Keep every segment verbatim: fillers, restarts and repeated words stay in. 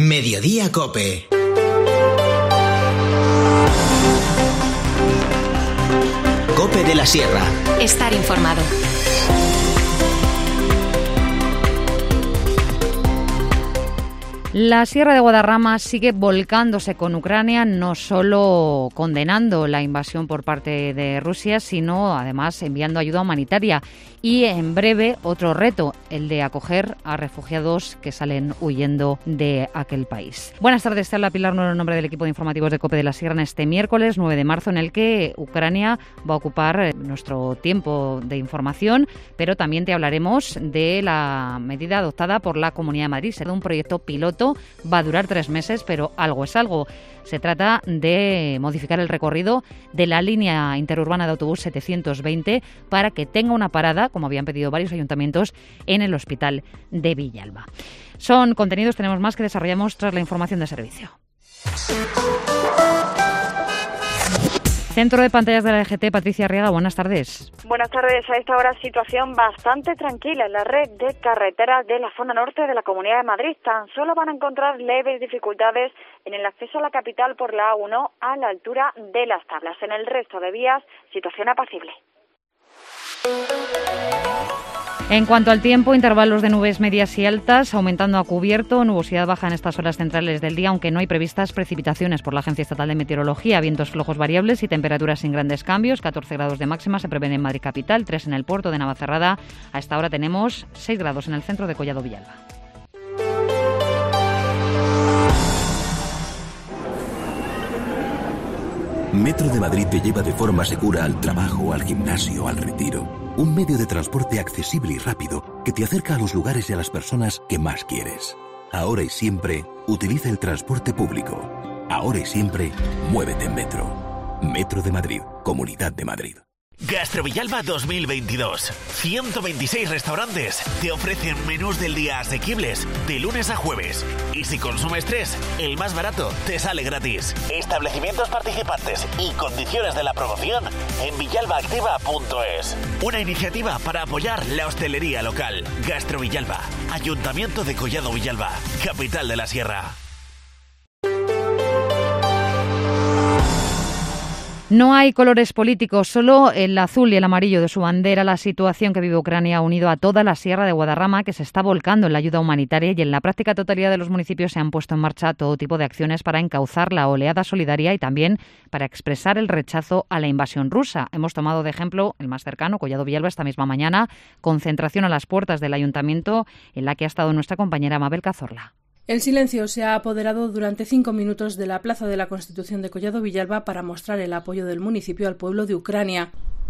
Mediodía Cope. Cope de la Sierra. Estar informado. La Sierra de Guadarrama sigue volcándose con Ucrania, no solo condenando la invasión por parte de Rusia, sino además enviando ayuda humanitaria. Y en breve otro reto, el de acoger a refugiados que salen huyendo de aquel país. Buenas tardes, te habla Pilar Nuero en nombre del equipo de informativos de Cope de la Sierra en este miércoles nueve de marzo, en el que Ucrania va a ocupar nuestro tiempo de información, pero también te hablaremos de la medida adoptada por la Comunidad de Madrid. Será un proyecto piloto. Va a durar tres meses, pero algo es algo. Se trata de modificar el recorrido de la línea interurbana de autobús setecientos veinte para que tenga una parada, como habían pedido varios ayuntamientos, en el hospital de Villalba. Son contenidos, tenemos más que desarrollamos tras la información de servicio. Centro de pantallas de la D G T, Patricia Arriaga, buenas tardes. Buenas tardes. A esta hora situación bastante tranquila en la red de carreteras de la zona norte de la Comunidad de Madrid. Tan solo van a encontrar leves dificultades en el acceso a la capital por la A uno a la altura de Las Tablas. En el resto de vías, situación apacible. En cuanto al tiempo, intervalos de nubes medias y altas, aumentando a cubierto, nubosidad baja en estas horas centrales del día, aunque no hay previstas precipitaciones por la Agencia Estatal de Meteorología. Vientos flojos variables y temperaturas sin grandes cambios. catorce grados de máxima se prevén en Madrid capital, tres en el puerto de Navacerrada. A esta hora tenemos seis grados en el centro de Collado Villalba. Metro de Madrid te lleva de forma segura al trabajo, al gimnasio, al retiro. Un medio de transporte accesible y rápido que te acerca a los lugares y a las personas que más quieres. Ahora y siempre, utiliza el transporte público. Ahora y siempre, muévete en Metro. Metro de Madrid, Comunidad de Madrid. Gastro Villalba dos mil veintidós. ciento veintiséis restaurantes te ofrecen menús del día asequibles de lunes a jueves. Y si consumes tres, el más barato te sale gratis. Establecimientos participantes y condiciones de la promoción en villalbaactiva punto es. Una iniciativa para apoyar la hostelería local. Gastro Villalba, Ayuntamiento de Collado Villalba, capital de la Sierra. No hay colores políticos, solo el azul y el amarillo de su bandera. La situación que vive Ucrania ha unido a toda la Sierra de Guadarrama, que se está volcando en la ayuda humanitaria, y en la práctica totalidad de los municipios se han puesto en marcha todo tipo de acciones para encauzar la oleada solidaria y también para expresar el rechazo a la invasión rusa. Hemos tomado de ejemplo el más cercano, Collado Villalba, esta misma mañana, concentración a las puertas del ayuntamiento en la que ha estado nuestra compañera Mabel Cazorla. El silencio se ha apoderado durante cinco minutos de la Plaza de la Constitución de Collado Villalba para mostrar el apoyo del municipio al pueblo de Ucrania.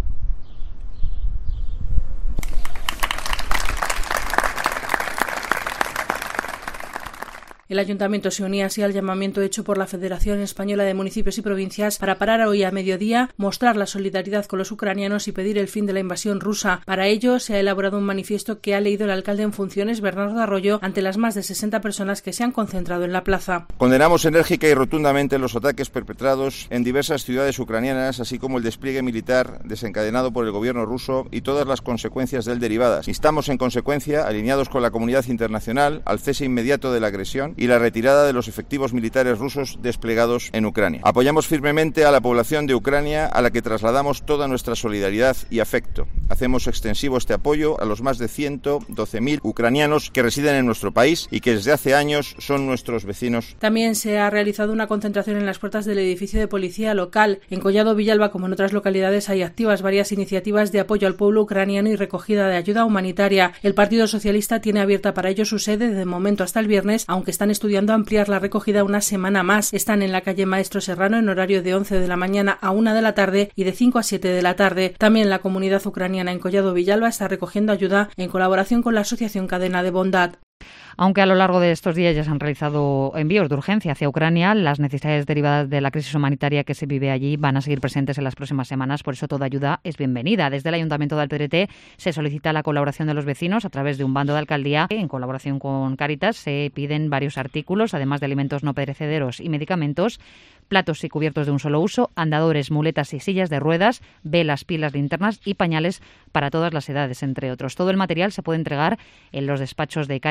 El ayuntamiento se unía así al llamamiento hecho por la Federación Española de Municipios y Provincias para parar hoy a mediodía, mostrar la solidaridad con los ucranianos y pedir el fin de la invasión rusa. Para ello se ha elaborado un manifiesto que ha leído el alcalde en funciones, Bernardo Arroyo, ante las más de sesenta personas que se han concentrado en la plaza. Condenamos enérgica y rotundamente los ataques perpetrados en diversas ciudades ucranianas, así como el despliegue militar desencadenado por el gobierno ruso y todas las consecuencias de él derivadas. Instamos en consecuencia, alineados con la comunidad internacional, al cese inmediato de la agresión y la retirada de los efectivos militares rusos desplegados en Ucrania. Apoyamos firmemente a la población de Ucrania, a la que trasladamos toda nuestra solidaridad y afecto. Hacemos extensivo este apoyo a los más de ciento doce mil ucranianos que residen en nuestro país y que desde hace años son nuestros vecinos. También se ha realizado una concentración en las puertas del edificio de policía local. En Collado Villalba, como en otras localidades, hay activas varias iniciativas de apoyo al pueblo ucraniano y recogida de ayuda humanitaria. El Partido Socialista tiene abierta para ello su sede de momento hasta el viernes, aunque están estudiando ampliar la recogida una semana más. Están en la calle Maestro Serrano en horario de once de la mañana a una de la tarde y de cinco a siete de la tarde. También la comunidad ucraniana en Collado Villalba está recogiendo ayuda en colaboración con la Asociación Cadena de Bondad. Aunque a lo largo de estos días ya se han realizado envíos de urgencia hacia Ucrania, las necesidades derivadas de la crisis humanitaria que se vive allí van a seguir presentes en las próximas semanas. Por eso toda ayuda es bienvenida. Desde el Ayuntamiento de Alpedrete se solicita la colaboración de los vecinos a través de un bando de alcaldía. En colaboración con Cáritas se piden varios artículos, además de alimentos no perecederos y medicamentos, platos y cubiertos de un solo uso, andadores, muletas y sillas de ruedas, velas, pilas, linternas y pañales para todas las edades, entre otros. Todo el material se puede entregar en los despachos de Cáritas que hay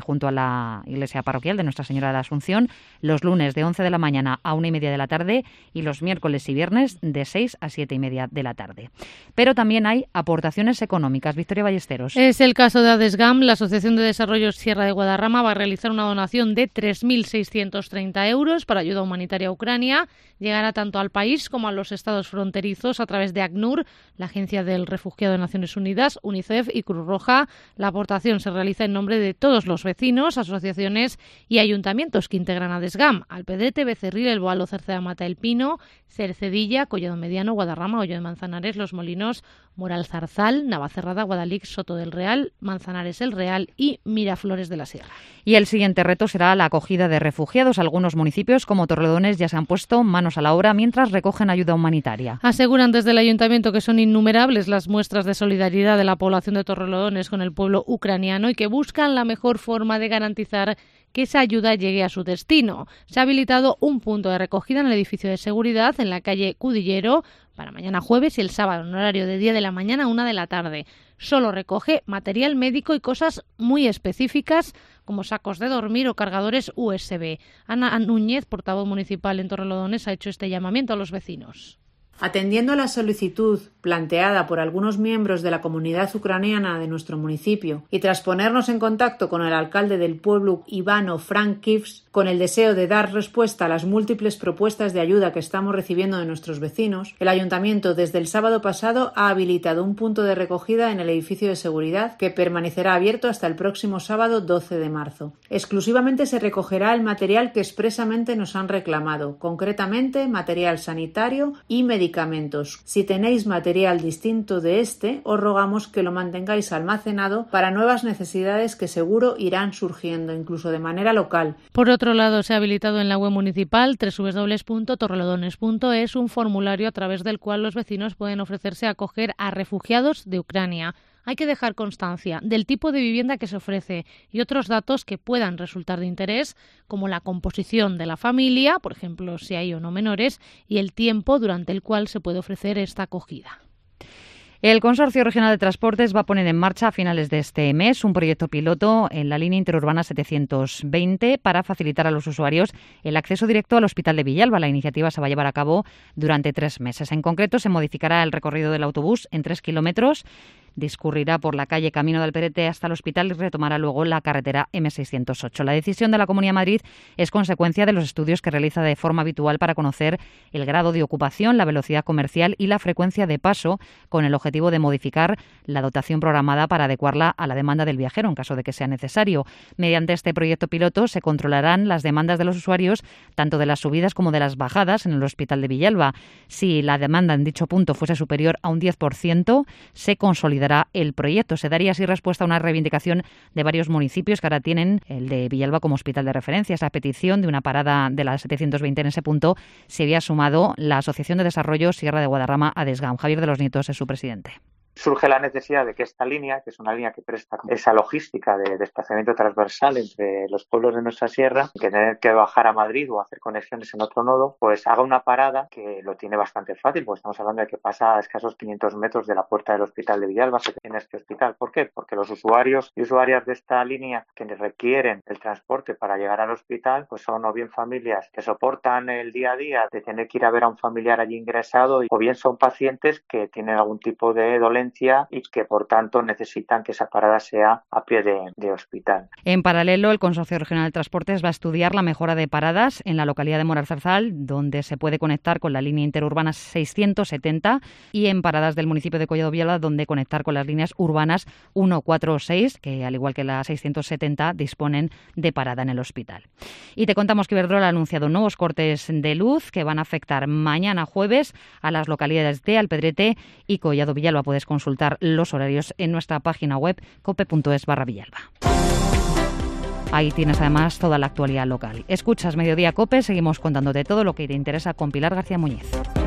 junto a la iglesia parroquial de Nuestra Señora de la Asunción, los lunes de once de la mañana a una y media de la tarde y los miércoles y viernes de seis a siete y media de la tarde. Pero también hay aportaciones económicas. Victoria Ballesteros. Es el caso de ADESGAM. La Asociación de Desarrollo Sierra de Guadarrama va a realizar una donación de tres mil seiscientos treinta euros para ayuda humanitaria a Ucrania. Llegará tanto al país como a los estados fronterizos a través de ACNUR, la Agencia del Refugiado de Naciones Unidas, UNICEF y Cruz Roja. La aportación se realiza en nombre de todos los vecinos, asociaciones y ayuntamientos que integran ADESGAM: Alpedrete, Becerril, El Boalo, Cerceda Mata, El Pino, Cercedilla, Collado Mediano, Guadarrama, Hoyo de Manzanares, Los Molinos, Moral Zarzal, Navacerrada, Guadalix, Soto del Real, Manzanares el Real y Miraflores de la Sierra. Y el siguiente reto será la acogida de refugiados. Algunos municipios como Torrelodones ya se han puesto manos a la obra mientras recogen ayuda humanitaria. Aseguran desde el ayuntamiento que son innumerables las muestras de solidaridad de la población de Torrelodones con el pueblo ucraniano y que buscan la mejor forma de garantizar que esa ayuda llegue a su destino. Se ha habilitado un punto de recogida en el edificio de seguridad en la calle Cudillero para mañana jueves y el sábado en horario de diez de la mañana a una de la tarde. Solo recoge material médico y cosas muy específicas como sacos de dormir o cargadores U S B. Ana Núñez, portavoz municipal en Torrelodones, ha hecho este llamamiento a los vecinos. Atendiendo a la solicitud planteada por algunos miembros de la comunidad ucraniana de nuestro municipio y tras ponernos en contacto con el alcalde del pueblo, Ivano Frankivs, con el deseo de dar respuesta a las múltiples propuestas de ayuda que estamos recibiendo de nuestros vecinos, el ayuntamiento desde el sábado pasado ha habilitado un punto de recogida en el edificio de seguridad que permanecerá abierto hasta el próximo sábado doce de marzo. Exclusivamente se recogerá el material que expresamente nos han reclamado, concretamente material sanitario y medicamentos. Si tenéis material distinto de este, os rogamos que lo mantengáis almacenado para nuevas necesidades que seguro irán surgiendo, incluso de manera local. Por otro lado, se ha habilitado en la web municipal doble u doble u doble u punto torrelodones punto es un formulario a través del cual los vecinos pueden ofrecerse a acoger a refugiados de Ucrania. Hay que dejar constancia del tipo de vivienda que se ofrece y otros datos que puedan resultar de interés, como la composición de la familia, por ejemplo, si hay o no menores, y el tiempo durante el cual se puede ofrecer esta acogida. El Consorcio Regional de Transportes va a poner en marcha a finales de este mes un proyecto piloto en la línea interurbana setecientos veinte para facilitar a los usuarios el acceso directo al Hospital de Villalba. La iniciativa se va a llevar a cabo durante tres meses. En concreto, se modificará el recorrido del autobús en tres kilómetros. Discurrirá por la calle Camino de Alpedrete hasta el hospital y retomará luego la carretera eme seiscientos ocho. La decisión de la Comunidad de Madrid es consecuencia de los estudios que realiza de forma habitual para conocer el grado de ocupación, la velocidad comercial y la frecuencia de paso, con el objetivo de modificar la dotación programada para adecuarla a la demanda del viajero en caso de que sea necesario. Mediante este proyecto piloto se controlarán las demandas de los usuarios, tanto de las subidas como de las bajadas en el Hospital de Villalba. Si la demanda en dicho punto fuese superior a un diez por ciento, se consolidará el proyecto. Se daría así respuesta a una reivindicación de varios municipios que ahora tienen el de Villalba como hospital de referencia. Esa petición de una parada de la setecientos veinte en ese punto se había sumado la Asociación de Desarrollo Sierra de Guadarrama, ADESGAM. Javier de los Nietos es su presidente. Surge la necesidad de que esta línea, que es una línea que presta esa logística de desplazamiento transversal entre los pueblos de nuestra sierra, que tener que bajar a Madrid o hacer conexiones en otro nodo, pues haga una parada que lo tiene bastante fácil, porque estamos hablando de que pasa a escasos quinientos metros de la puerta del Hospital de Villalba, que tiene este hospital. ¿Por qué? Porque los usuarios y usuarias de esta línea que requieren el transporte para llegar al hospital, pues son o bien familias que soportan el día a día de tener que ir a ver a un familiar allí ingresado, o bien son pacientes que tienen algún tipo de dolencia y que por tanto necesitan que esa parada sea a pie de, de hospital. En paralelo, el Consorcio Regional de Transportes va a estudiar la mejora de paradas en la localidad de Moral Zarzal, donde se puede conectar con la línea interurbana seiscientos setenta, y en paradas del municipio de Collado Villalba, donde conectar con las líneas urbanas uno, cuatro o seis, que al igual que la seiscientos setenta disponen de parada en el hospital. Y te contamos que Iberdrola ha anunciado nuevos cortes de luz que van a afectar mañana jueves a las localidades de Alpedrete y Collado Villalba. Puedes consultar los horarios en nuestra página web cope punto es barra Villalba. Ahí tienes además toda la actualidad local. Escuchas Mediodía Cope, seguimos contándote todo lo que te interesa con Pilar García Muñiz.